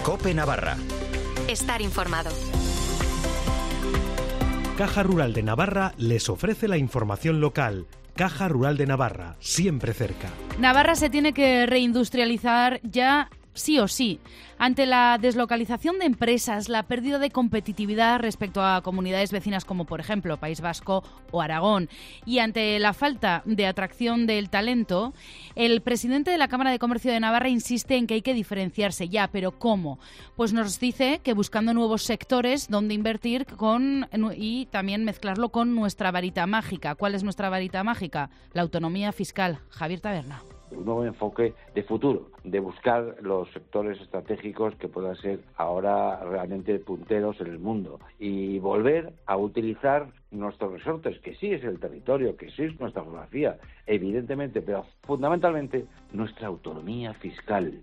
COPE Navarra. Estar informado. Caja Rural de Navarra les ofrece la información local. Caja Rural de Navarra, siempre cerca. Navarra se tiene que reindustrializar ya sí o sí. Ante la deslocalización de empresas, la pérdida de competitividad respecto a comunidades vecinas como, por ejemplo, País Vasco o Aragón, y ante la falta de atracción del talento, el presidente de la Cámara de Comercio de Navarra insiste en que hay que diferenciarse ya, pero ¿cómo? Pues nos dice que buscando nuevos sectores donde invertir y también mezclarlo con nuestra varita mágica. ¿Cuál es nuestra varita mágica? La autonomía fiscal. Javier Taberna. Un nuevo enfoque de futuro, de buscar los sectores estratégicos que puedan ser ahora realmente punteros en el mundo y volver a utilizar nuestros resortes, que sí es el territorio, que sí es nuestra geografía, evidentemente, pero fundamentalmente nuestra autonomía fiscal.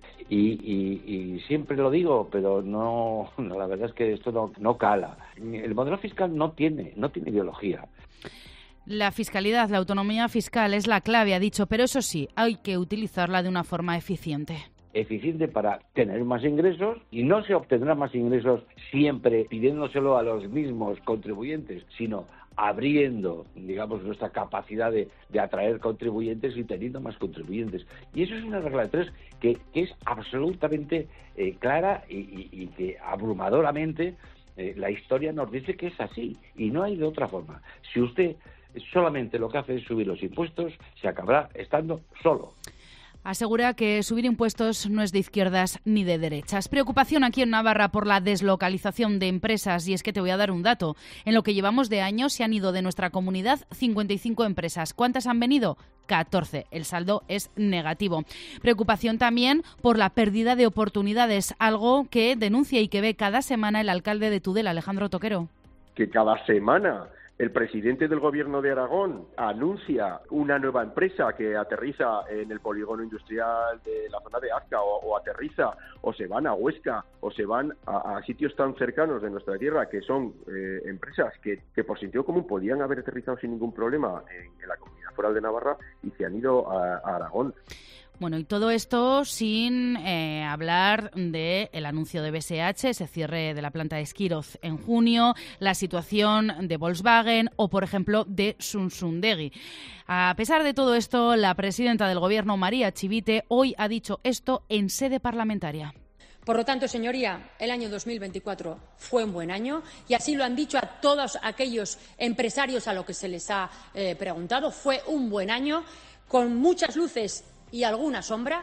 Y siempre lo digo, pero no, la verdad es que esto no cala. El modelo fiscal no tiene ideología. La fiscalidad, la autonomía fiscal es la clave, ha dicho, pero eso sí, hay que utilizarla de una forma eficiente. Eficiente para tener más ingresos, y no se obtendrá más ingresos siempre pidiéndoselo a los mismos contribuyentes, sino abriendo, digamos, nuestra capacidad de atraer contribuyentes y teniendo más contribuyentes. Y eso es una regla de tres que es absolutamente clara y que abrumadoramente la historia nos dice que es así y no hay de otra forma. Si usted solamente lo que hace es subir los impuestos, se acabará estando solo. Asegura que subir impuestos no es de izquierdas ni de derechas. Preocupación aquí en Navarra por la deslocalización de empresas. Y es que te voy a dar un dato. En lo que llevamos de año se han ido de nuestra comunidad 55 empresas. ¿Cuántas han venido? 14. El saldo es negativo. Preocupación también por la pérdida de oportunidades, algo que denuncia y que ve cada semana el alcalde de Tudela, Alejandro Toquero. Que cada semana el presidente del Gobierno de Aragón anuncia una nueva empresa que aterriza en el polígono industrial de la zona de Azca o aterriza o se van a Huesca o se van a sitios tan cercanos de nuestra tierra que son empresas que por sentido común podían haber aterrizado sin ningún problema en la Comunidad Foral de Navarra y se han ido a Aragón. Bueno, y todo esto sin hablar del anuncio de BSH, ese cierre de la planta de Esquiroz en junio, la situación de Volkswagen o, por ejemplo, de Zunsundegi. A pesar de todo esto, la presidenta del Gobierno, María Chivite, hoy ha dicho esto en sede parlamentaria. Por lo tanto, señoría, el año 2024 fue un buen año y así lo han dicho a todos aquellos empresarios a los que se les ha preguntado. Fue un buen año con muchas luces y alguna sombra.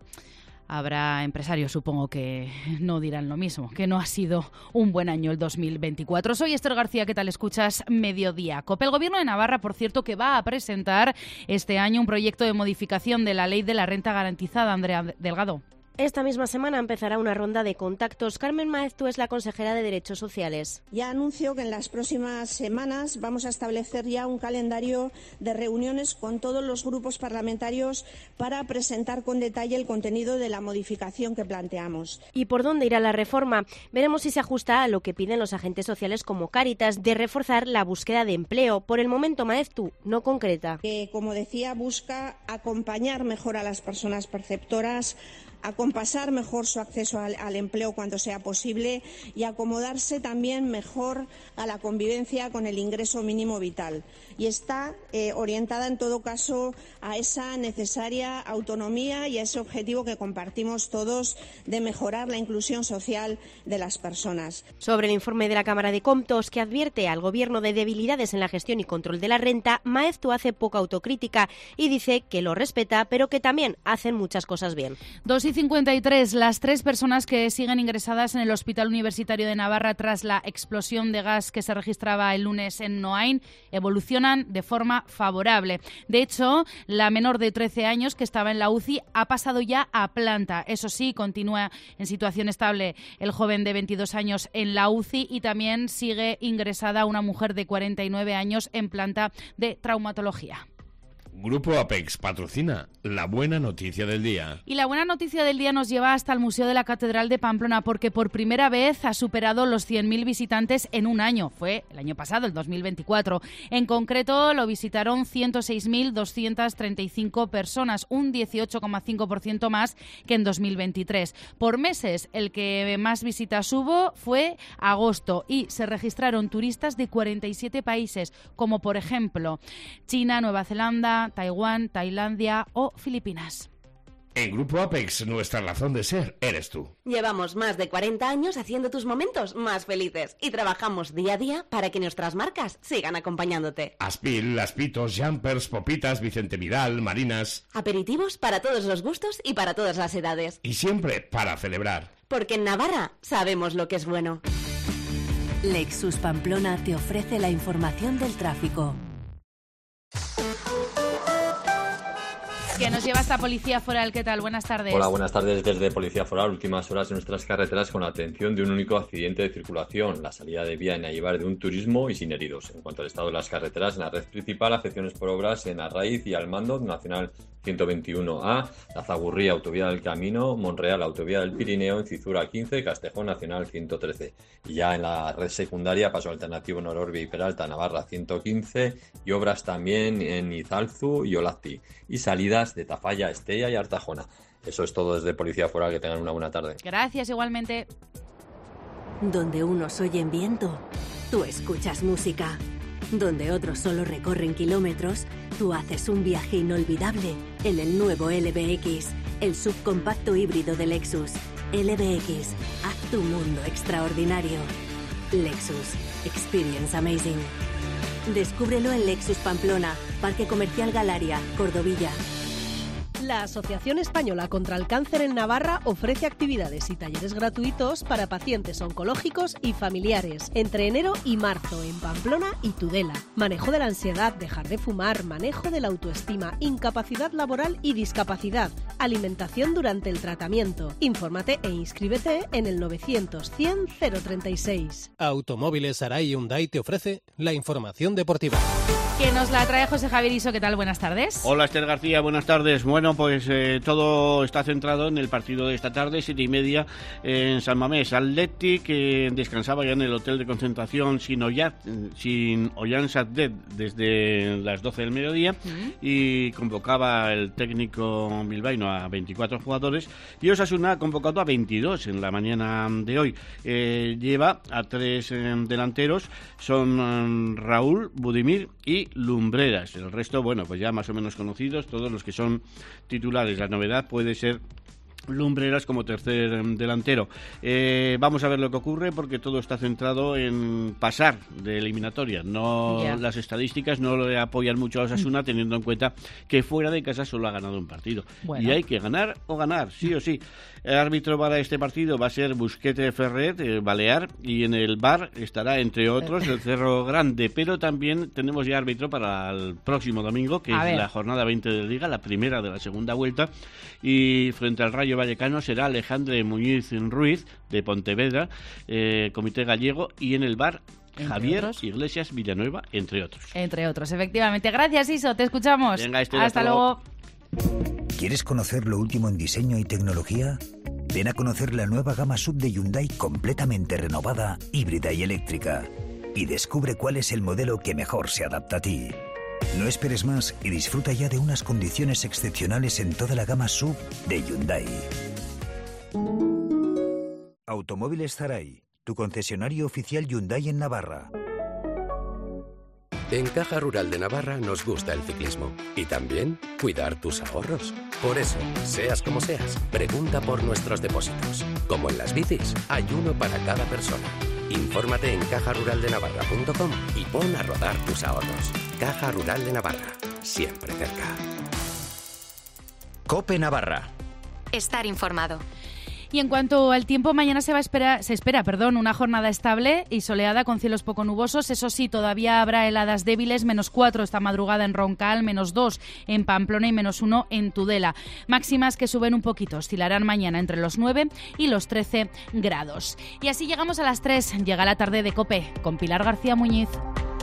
Habrá empresarios, supongo, que no dirán lo mismo, que no ha sido un buen año el 2024. Soy Esther García, ¿qué tal escuchas? Mediodía. COPE. El Gobierno de Navarra, por cierto, que va a presentar este año un proyecto de modificación de la ley de la renta garantizada. Andrea Delgado. Esta misma semana empezará una ronda de contactos. Carmen Maeztu es la consejera de Derechos Sociales. Ya anuncio que en las próximas semanas vamos a establecer ya un calendario de reuniones con todos los grupos parlamentarios para presentar con detalle el contenido de la modificación que planteamos. ¿Y por dónde irá la reforma? Veremos si se ajusta a lo que piden los agentes sociales como Cáritas, de reforzar la búsqueda de empleo. Por el momento, Maeztu no concreta. Que, como decía, busca acompañar mejor a las personas perceptoras, acompasar mejor su acceso al empleo cuando sea posible y acomodarse también mejor a la convivencia con el ingreso mínimo vital. Y está orientada, en todo caso, a esa necesaria autonomía y a ese objetivo que compartimos todos de mejorar la inclusión social de las personas. Sobre el informe de la Cámara de Comptos, que advierte al Gobierno de debilidades en la gestión y control de la renta, Maeztu hace poca autocrítica y dice que lo respeta, pero que también hacen muchas cosas bien. 2:53, las 3 personas que siguen ingresadas en el Hospital Universitario de Navarra tras la explosión de gas que se registraba el lunes en Noain evolucionan de forma favorable. De hecho, la menor de 13 años que estaba en la UCI ha pasado ya a planta. Eso sí, continúa en situación estable el joven de 22 años en la UCI y también sigue ingresada una mujer de 49 años en planta de traumatología. Grupo Apex patrocina la buena noticia del día. Y la buena noticia del día nos lleva hasta el Museo de la Catedral de Pamplona, porque por primera vez ha superado los 100.000 visitantes en un año. Fue el año pasado, el 2024. En concreto, lo visitaron 106.235 personas, un 18,5% más que en 2023. Por meses, el que más visitas hubo fue agosto y se registraron turistas de 47 países, como por ejemplo China, Nueva Zelanda, Taiwán, Tailandia o Filipinas. En Grupo Apex, nuestra razón de ser eres tú. Llevamos más de 40 años haciendo tus momentos más felices y trabajamos día a día para que nuestras marcas sigan acompañándote. Aspil, Laspitos, Jumpers, Popitas, Vicente Vidal, Marinas. Aperitivos para todos los gustos y para todas las edades. Y siempre para celebrar. Porque en Navarra sabemos lo que es bueno. Lexus Pamplona te ofrece la información del tráfico. Que nos lleva hasta Policía Foral. ¿Qué tal? Buenas tardes. Hola, buenas tardes desde Policía Foral. Últimas horas en nuestras carreteras con la atención de un único accidente de circulación. La salida de vía en Aybar de un turismo y sin heridos. En cuanto al estado de las carreteras, en la red principal, afecciones por obras en Arraiz y Almando, Nacional 121A, La Zagurría, Autovía del Camino, Monreal, Autovía del Pirineo, en Cizura 15, Castejón, Nacional 113. Y ya en la red secundaria, paso alternativo en Ororbia y Peralta, Navarra 115, y obras también en Izalzu y Olazti. Y salidas de Tafalla, Estella y Artajona. Eso es todo desde Policía Foral. Que tengan una buena tarde. Gracias, igualmente. Donde unos oyen viento, tú escuchas música. Donde otros solo recorren kilómetros, tú haces un viaje inolvidable en el nuevo LBX, el subcompacto híbrido de Lexus. LBX, haz tu mundo extraordinario. Lexus, experience amazing. Descúbrelo en Lexus Pamplona, Parque Comercial Galaria, Cordovilla. La Asociación Española contra el Cáncer en Navarra ofrece actividades y talleres gratuitos para pacientes oncológicos y familiares entre enero y marzo en Pamplona y Tudela. Manejo de la ansiedad, dejar de fumar, manejo de la autoestima, incapacidad laboral y discapacidad, alimentación durante el tratamiento. Infórmate e inscríbete en el 900 100 036. Automóviles Arai Hyundai te ofrece la información deportiva. Que nos la trae José Javier Iso. ¿Qué tal? Buenas tardes. Hola, Esther García, buenas tardes. Bueno, pues todo está centrado en el partido de esta tarde, 7:30 en San Mamés. Athletic, que descansaba ya en el hotel de concentración sin Ollán Sadet desde las 12 del mediodía y convocaba el técnico bilbaíno a 24 jugadores y Osasuna ha convocado a 22 en la mañana de hoy. Lleva a 3 delanteros, son Raúl, Budimir y Lumbreras. El resto, bueno, pues ya más o menos conocidos, todos los que son titulares. La novedad puede ser Lumbreras como tercer delantero. Vamos a ver lo que ocurre porque todo está centrado en pasar de eliminatoria. Las estadísticas no le apoyan mucho a Osasuna teniendo en cuenta que fuera de casa solo ha ganado un partido. Bueno. Y hay que ganar o ganar, sí o sí. El árbitro para este partido va a ser Busquete Ferret, balear, y en el VAR estará, entre otros, el Cerro Grande. Pero también tenemos ya árbitro para el próximo domingo, que es la jornada 20 de Liga, la primera de la segunda vuelta. Y frente al Rayo Vallecano será Alejandro Muñiz Ruiz, de Pontevedra, comité gallego, y en el VAR Javier Iglesias Villanueva, entre otros. Entre otros, efectivamente. Gracias, Iso, te escuchamos. Venga, hasta luego. ¿Quieres conocer lo último en diseño y tecnología? Ven a conocer la nueva gama SUV de Hyundai completamente renovada, híbrida y eléctrica. Y descubre cuál es el modelo que mejor se adapta a ti. No esperes más y disfruta ya de unas condiciones excepcionales en toda la gama SUV de Hyundai. Automóviles Zaray, tu concesionario oficial Hyundai en Navarra. En Caja Rural de Navarra nos gusta el ciclismo y también cuidar tus ahorros. Por eso, seas como seas, pregunta por nuestros depósitos. Como en las bicis, hay uno para cada persona. Infórmate en cajaruraldenavarra.com y pon a rodar tus ahorros. Caja Rural de Navarra, siempre cerca. COPE Navarra. Estar informado. Y en cuanto al tiempo, mañana se espera una jornada estable y soleada con cielos poco nubosos. Eso sí, todavía habrá heladas débiles, -4 esta madrugada en Roncal, -2 en Pamplona y -1 en Tudela. Máximas que suben un poquito, oscilarán mañana entre los 9 y los 13 grados. Y así llegamos a las 3, llega la tarde de COPE con Pilar García Muñiz.